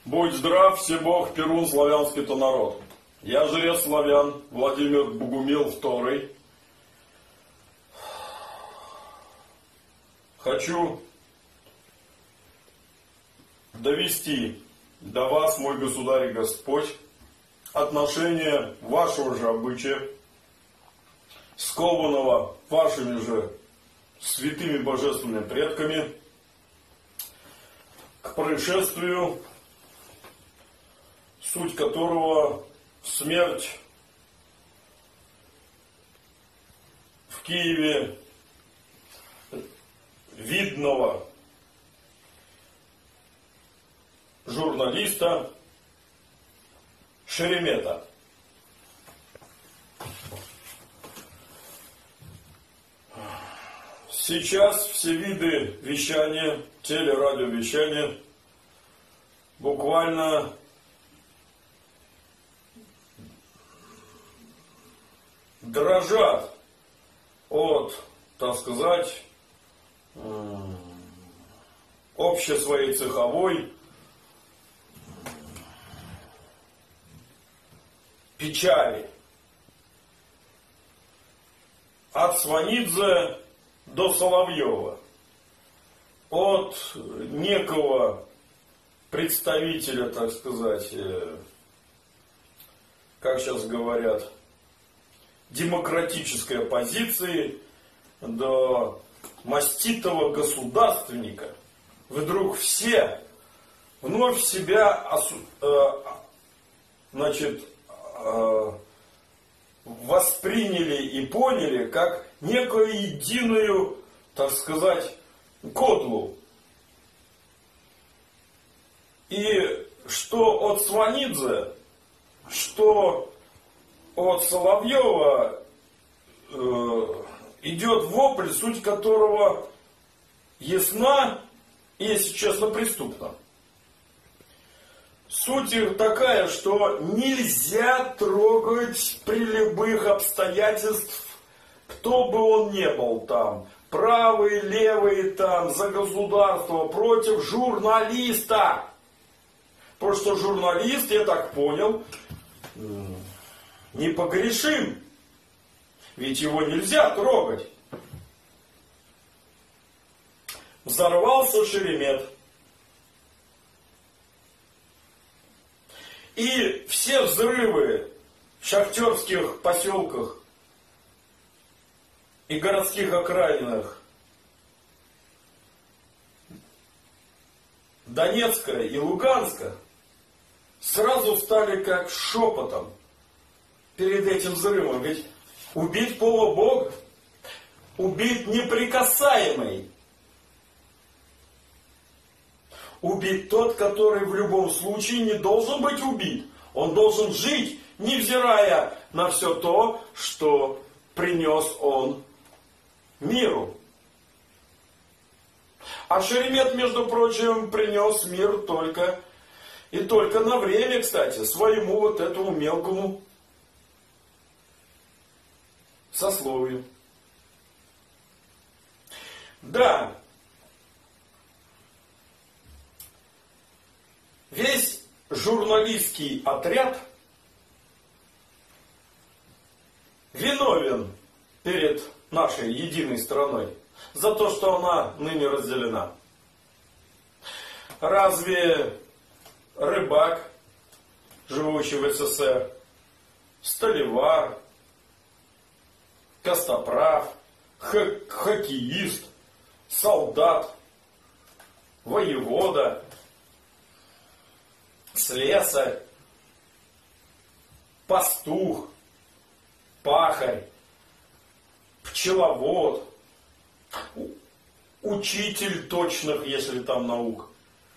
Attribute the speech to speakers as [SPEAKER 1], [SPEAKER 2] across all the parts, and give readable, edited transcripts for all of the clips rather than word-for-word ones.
[SPEAKER 1] Будь здрав, всебог, Перун, славянский-то народ. Я жрец славян, Владимир Богумил II. Хочу довести до вас, мой государь и Господь, отношение вашего же обычая, скованного вашими же святыми божественными предками, к происшествию, суть которого смерть в Киеве видного журналиста Шеремета. Сейчас все виды вещания, телерадиовещания буквально дрожат от, так сказать, общей своей цеховой печали. От Сванидзе до Соловьева. От некого представителя, так сказать, как сейчас говорят, демократической оппозиции до маститого государственника. Вдруг все вновь себя восприняли и поняли как некую единую, так сказать, кодлу. И что от Сванидзе, что от Соловьева идет вопль, суть которого ясна и, если честно, преступна. Суть их такая, что нельзя трогать при любых обстоятельствах, кто бы он ни был там, правый, левый, там, за государство, против журналиста. Потому что журналист, я так понял, непогрешим. Ведь его нельзя трогать. Взорвался Шеремет. И все взрывы в шахтерских поселках и городских окраинах Донецка и Луганска сразу стали как шепотом перед этим взрывом. Ведь убить полубога, убить неприкасаемый, убит тот, который в любом случае не должен быть убит. Он должен жить, невзирая на все то, что принес он миру. А Шеремет, между прочим, принес мир только и только на время, кстати, своему вот этому мелкому сословию. Да, весь журналистский отряд виновен перед нашей единой страной за то, что она ныне разделена. Разве рыбак, живущий в СССР, столевар, костоправ, хоккеист, солдат, воевода, слесарь, пастух, пахарь, пчеловод, учитель точных, если там наук,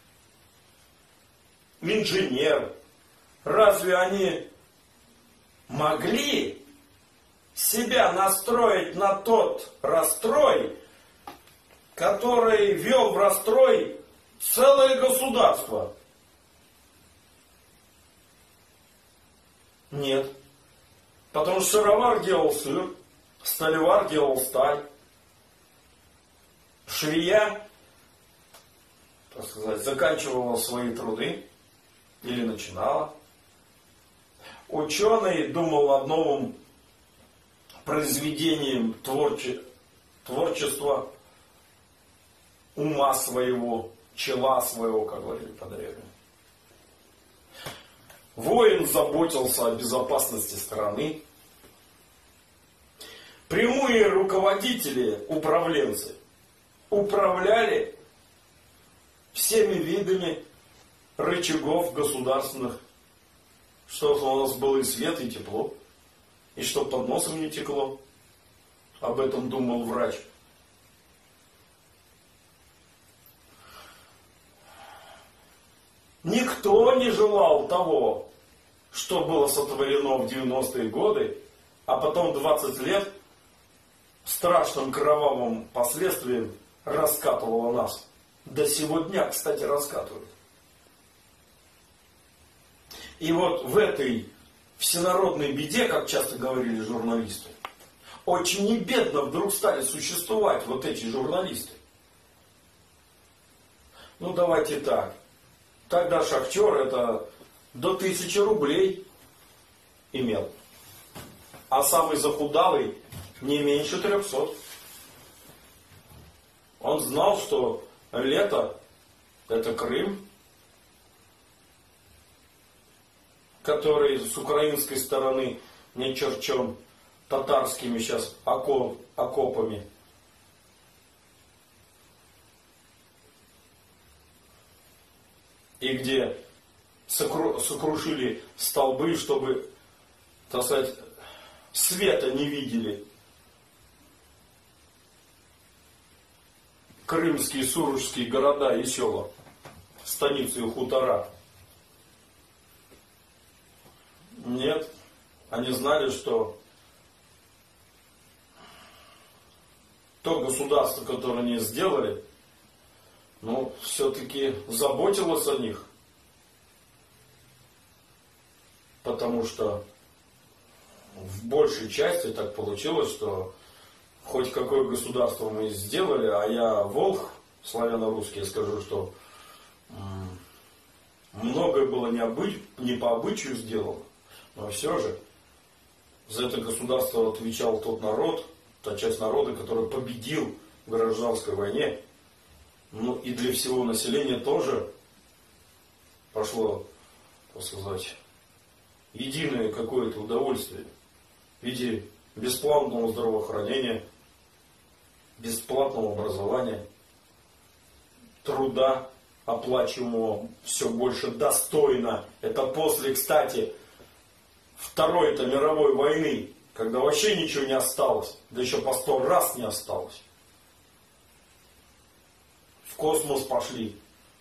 [SPEAKER 1] инженер. Разве они могли себя настроить на тот расстрой, который вел в расстрой целое государство? Нет. Потому что сыровар делал сыр, сталевар делал сталь, швея, так сказать, заканчивала свои труды Или начинала. Ученый думал над новым произведением творчества ума своего, чела своего, как говорили по-древнему. Воин заботился о безопасности страны. Прямые руководители, управленцы, управляли всеми видами рычагов государственных, чтобы у нас был и свет, и тепло, и чтобы под носом не текло. Об этом думал врач. Никто не желал того, что было сотворено в 90-е годы, а потом 20 лет страшным кровавым последствием раскатывало нас. До сего дня, кстати, раскатывает. И вот в этой всенародной беде, как часто говорили журналисты, очень небедно вдруг стали существовать вот эти журналисты. Ну давайте так. Тогда шахтер это до 1000 рублей имел. А самый захудалый не меньше 300. Он знал, что лето это Крым, который с украинской стороны не черчен татарскими сейчас окопами. И где сокрушили столбы, чтобы, так сказать, света не видели крымские, сурожские города и села, станицы и хутора. Нет, они знали, что то государство, которое они сделали, ну, все-таки заботилось о них. Потому что в большей части так получилось, что хоть какое государство мы сделали, а я волх славяно-русский, скажу, что многое было не по обычаю сделано, но все же за это государство отвечал тот народ, та часть народа, который победил в гражданской войне. Ну и для всего населения тоже пошло, так сказать, единое какое-то удовольствие в виде бесплатного здравоохранения, бесплатного образования, труда, оплачиваемого все больше достойно. Это после, кстати, Второй-то мировой войны, когда вообще ничего не осталось, да еще по 100 раз не осталось. В космос пошли,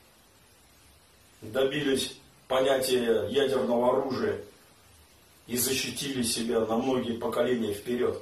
[SPEAKER 1] добились понятия ядерного оружия и защитили себя на многие поколения вперед.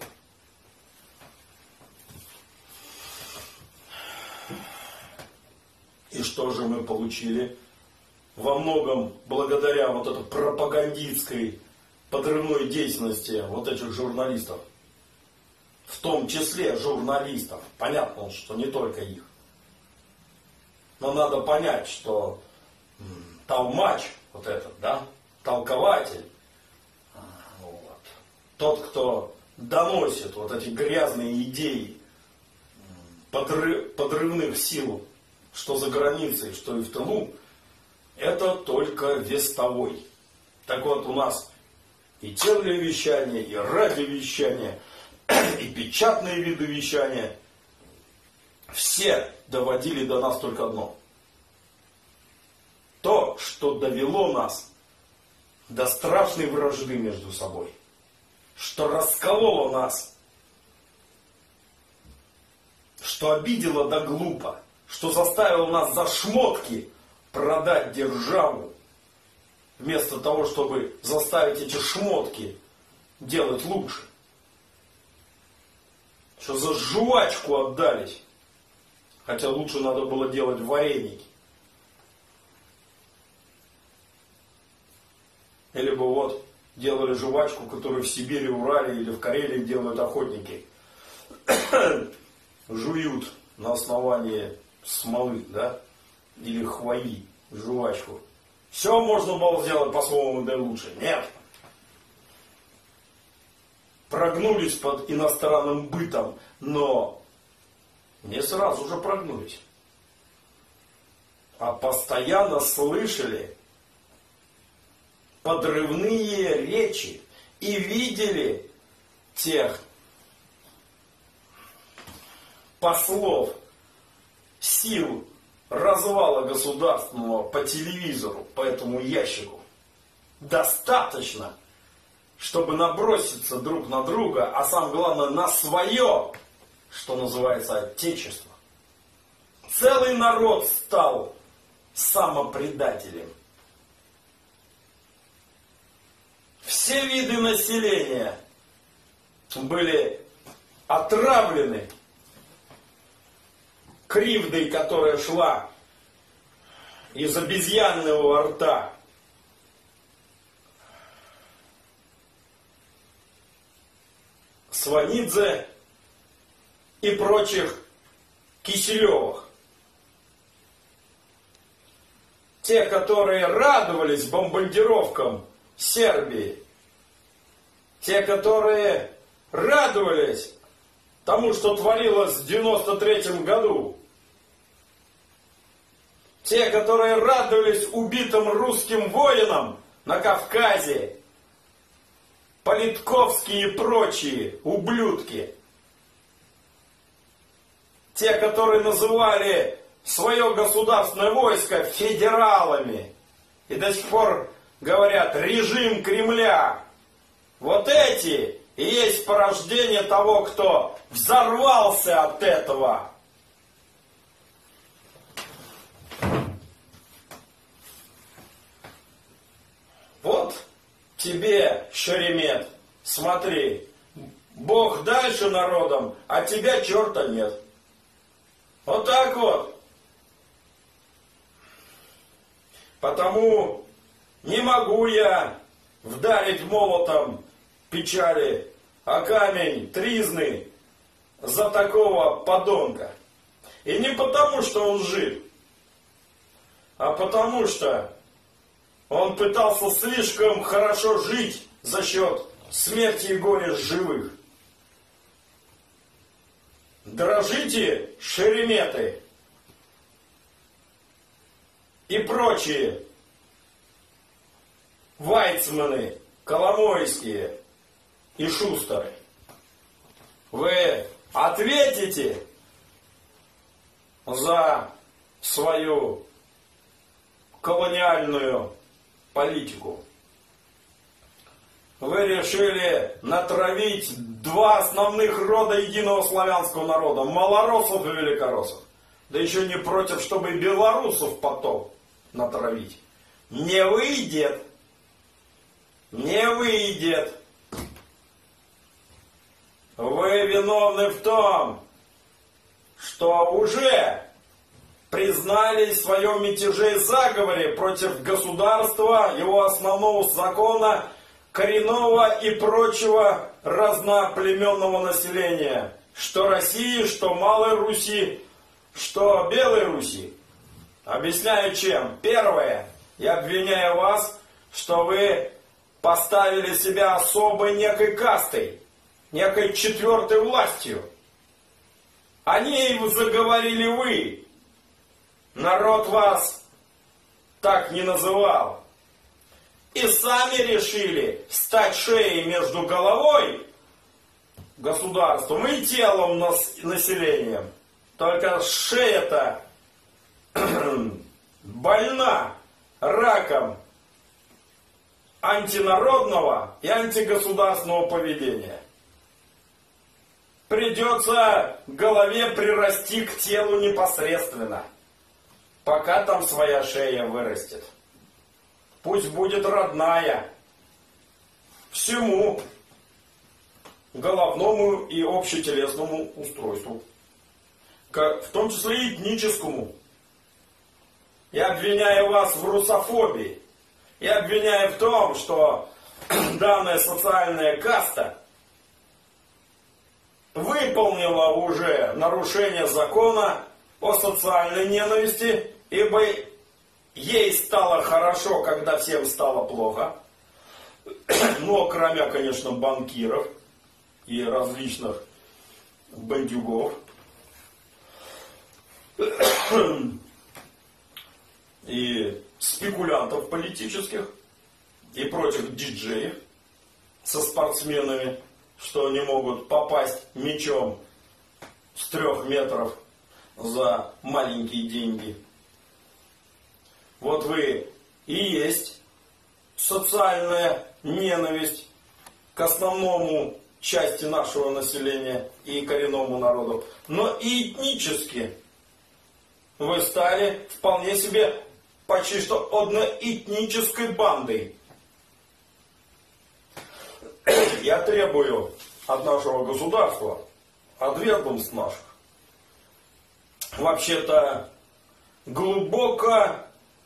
[SPEAKER 1] И что же мы получили? Во многом благодаря вот этой пропагандистской подрывной деятельности вот этих журналистов. В том числе журналистов. Понятно, что не только их. Но надо понять, что толмач, вот этот, да, толкователь, вот, тот, кто доносит вот эти грязные идеи подрывных сил, что за границей, что и в тылу, это только вестовой. Так вот, у нас и телевещание, и радиовещание, и печатные виды вещания, все доводили до нас только одно. То, что довело нас до страшной вражды между собой, что раскололо нас, что обидело до глупо, что заставило нас за шмотки продать державу, вместо того, чтобы заставить эти шмотки делать лучше. Что за жвачку отдались. Хотя лучше надо было делать вареники. Или бы вот делали жвачку, которую в Сибири, Урале или в Карелии делают охотники. Жуют на основании смолы, да? Или хвои жвачку. Все можно было сделать по-своему, да и лучше. Нет. Прогнулись под иностранным бытом, но не сразу же прогнулись. А постоянно слышали подрывные речи и видели тех послов сил развала государственного по телевизору, по этому ящику. Достаточно, чтобы наброситься друг на друга, а самое главное на свое, что называется, отечество. Целый народ стал самопредателем. Все виды населения были отравлены кривдой, которая шла из обезьянного рта. Сванидзе и прочих Киселевых. Те, которые радовались бомбардировкам Сербии, те, которые радовались тому, что творилось в 93-м году, те, которые радовались убитым русским воинам на Кавказе, Политковские и прочие ублюдки, те, которые называли свое государственное войско федералами и до сих пор говорят режим Кремля, вот эти и есть порождение того, кто взорвался от этого. Вот тебе, Шеремет, смотри, Бог дальше народом, а тебя черта нет. Вот так вот. Потому не могу я вдарить молотом печали, а камень тризны за такого подонка. И не потому, что он жив, а потому что он пытался слишком хорошо жить за счет смерти и горя живых. Дрожите, шереметы и прочие вайцманы, коломойские и шустеры. Вы ответите за свою колониальную политику. Вы решили натравить два основных рода единого славянского народа, малороссов и великороссов. Да еще не против, чтобы и белорусов потом натравить. Не выйдет. Не выйдет. Вы виновны в том, что уже признали в своем мятеже и заговоре против государства, его основного закона, коренного и прочего разноплеменного населения, что России, что Малой Руси, что Белой Руси. Объясняю чем. Первое, я обвиняю вас, что вы поставили себя особой некой кастой, некой четвертой властью. О ней заговорили вы. Народ вас так не называл. И сами решили стать шеей между головой, государством, и телом населением. Только шея-то больна раком антинародного и антигосударственного поведения. Придется голове прирасти к телу непосредственно, пока там своя шея вырастет. Пусть будет родная всему головному и общетелесному устройству, в том числе и этническому. Я обвиняю вас в русофобии. Я обвиняю в том, что данная социальная каста выполнила уже нарушение закона о социальной ненависти, ибо ей стало хорошо, когда всем стало плохо. Но кроме, конечно, банкиров и различных бандюгов. И спекулянтов политических. И прочих диджеев со спортсменами, что они могут попасть мячом с 3 метров за маленькие деньги. Вот вы и есть социальная ненависть к основному части нашего населения и коренному народу. Но и этнически вы стали вполне себе почти что одноэтнической бандой. Я требую от нашего государства, от ведомств наших, вообще-то глубоко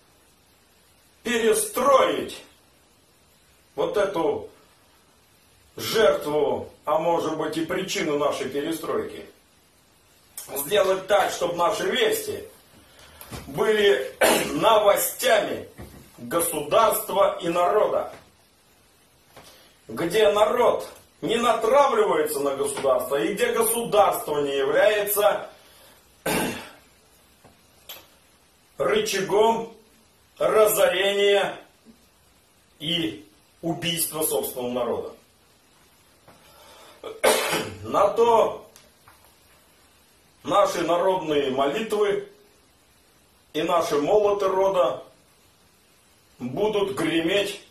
[SPEAKER 1] перестроить вот эту жертву, а может быть и причину нашей перестройки. Сделать так, чтобы наши вести были новостями государства и народа. Где народ не натравливается на государство, и где государство не является рычагом разорения и убийства собственного народа. На то наши народные молитвы и наши молоты рода будут греметь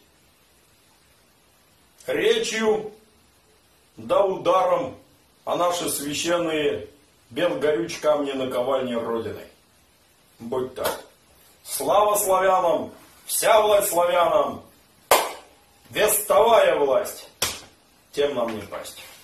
[SPEAKER 1] речью да ударом о наши священные белгорюч камни наковальни Родины. Будь так. Слава славянам! Вся власть славянам! Вестовая власть! Тем нам не пасть.